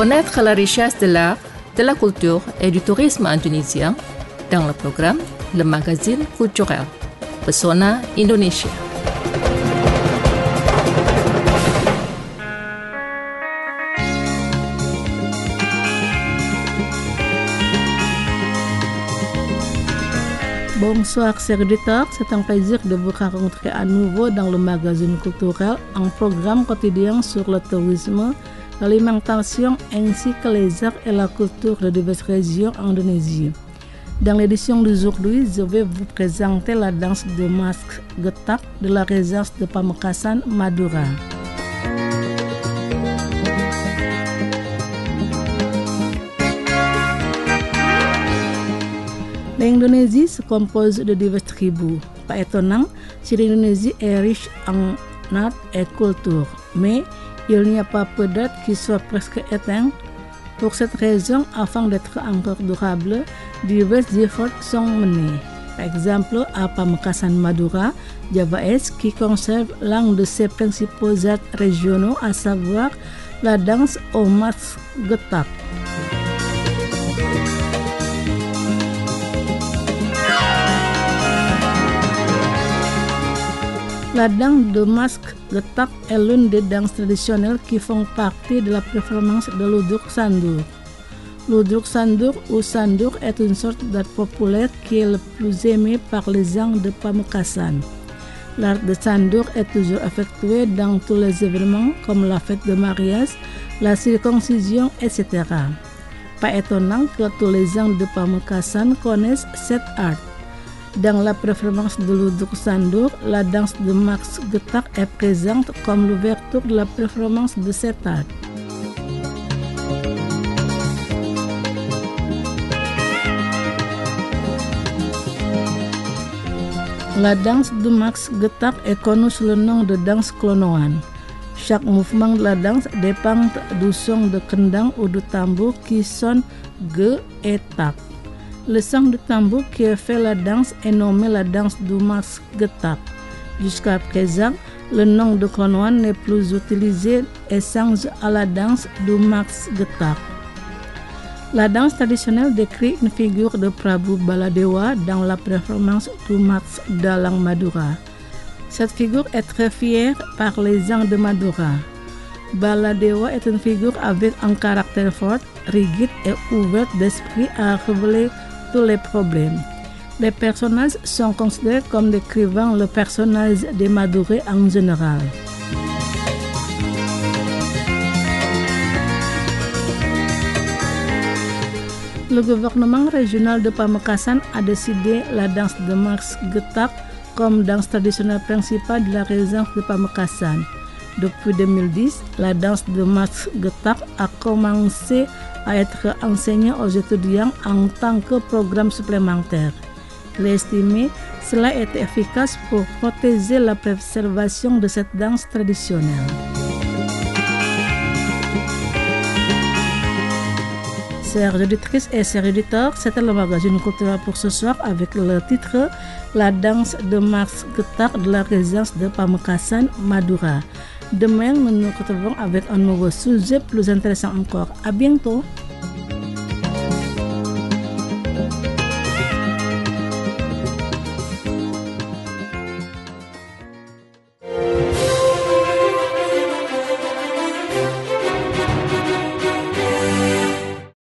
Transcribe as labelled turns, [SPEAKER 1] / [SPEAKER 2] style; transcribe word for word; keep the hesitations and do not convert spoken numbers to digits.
[SPEAKER 1] Connaître la richesse de l'art, de la culture et du tourisme indonésien dans le programme Le Magazine Culturel, Pesona Indonesia.
[SPEAKER 2] Bonsoir chers auditeurs, c'est un plaisir de vous rencontrer à nouveau dans le magazine culturel, un programme quotidien sur le tourisme, l'alimentation ainsi que les arts et la culture de diverses régions indonésien. Dans l'édition d'aujourd'hui, je vais vous présenter la danse de masque Getak de la résidence de Pamekasan, Madura. L'Indonésie se compose de diverses tribus. Pas étonnant si l'Indonésie est riche en art et culture, mais il n'y a pas peu d'art qui soit presque éteint. Pour cette raison, afin d'être encore durable, divers efforts sont menés. Par exemple, à Pamekasan Madura, Java Est qui conserve l'un de ses principaux arts régionaux, à savoir la danse au masque Getak. La danse de masque Getak est l'une des danses traditionnelles qui font partie de la performance de Ludruk Sandur. Ludruk Sandur ou Sandur est une sorte d'art populaire qui est le plus aimé par les gens de Pamekasan. L'art de Sandur est toujours effectué dans tous les événements comme la fête de mariage, la circoncision, et cetera. Pas étonnant que tous les gens de Pamekasan connaissent cet art. Dans la performance de Ludruk Sandur, la danse de masque Getak est présente comme l'ouverture de la performance de cet art. La danse de masque Getak est connue sous le nom de danse klonoan. Chaque mouvement de la danse dépend du son de kendang ou de tambour qui sonne ge et tak. Le son de tambour qui fait la danse est nommé la danse du masque Getak. Jusqu'à présent, le nom de klonoan n'est plus utilisé et change à la danse du masque Getak. La danse traditionnelle décrit une figure de Prabu Baladewa dans la performance du masque Dalang Madura. Cette figure est très fière par les gens de Madura. Baladewa est une figure avec un caractère fort, rigide et ouvert d'esprit à révéler tous les problèmes. Les personnages sont considérés comme décrivant le personnage des Madurés en général. Le gouvernement régional de Pamekasan a décidé la danse de masque Getak comme danse traditionnelle principale de la résidence de Pamekasan. Depuis deux mille dix, la danse de masque Getak a commencé à être enseignée aux étudiants en tant que programme supplémentaire. Il est estimé que cela est efficace pour protéger la préservation de cette danse traditionnelle. Chères auditrices et chers auditeurs, c'était le magazine culturel pour ce soir avec le titre La danse de masque Getak de la résidence de Pamekasan, Madura. Demain, nous nous retrouvons avec un nouveau sujet plus intéressant encore. À bientôt!